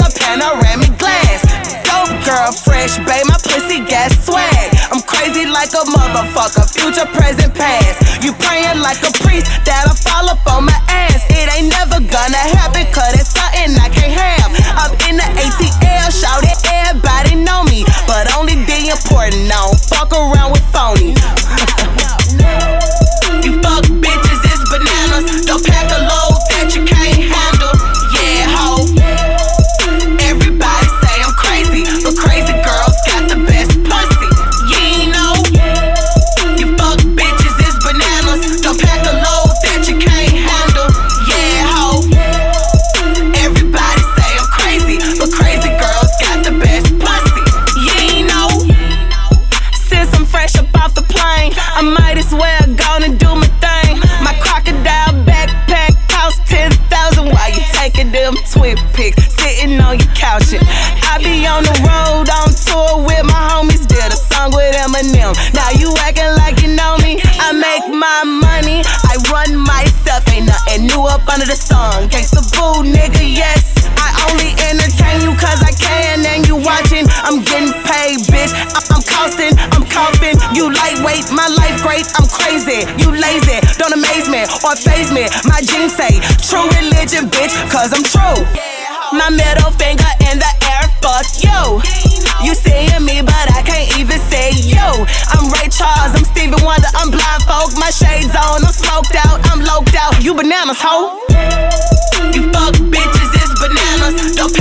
a panoramic glass. Dope girl, fresh, babe, my pussy got swag. I'm crazy like a motherfucker, future, present, past. You praying like a priest that'll fall up on my ass. It ain't never gonna happen, cause it's something I can't have. Up in the ATL, shout it, everybody know me, but only the important, I don't fuck around with phonies. You fuck bitches, it's bananas. Don't pack a load that you can't handle. Yeah, ho. Everybody say I'm crazy, but crazy girls got the best pussy. You ain't know. You fuck bitches, it's bananas. Don't pack a load that you can't handle. Yeah, ho. Everybody say I'm crazy, but crazy girls got the best pussy. You ain't know. Since I'm fresh up off the plane, I might as well go and do my thing. My crocodile backpack cost 10,000 while you taking them twin pics, sitting on your couch. I be on the road, on tour with my homies, did a song with Eminem. Now you acting like you know me. I make my money, I run myself, ain't nothing new up under the sun. Gangsta boo, nigga, yes. I only entertain you cause I can and you watching. I'm getting paid, bitch. I'm costing, I'm coughing. You lightweight, my life great, I'm crazy. You lazy, don't amaze me or faze me. My jeans say true religion, bitch, cause I'm true. My middle finger in the air, fuck you. You seeing me, but I can't even say yo. I'm Ray Charles, I'm Stevie Wonder, I'm blind folk. My shades on, I'm smoked out, I'm loked out. You bananas, ho. You fuck bitches, it's bananas. Don't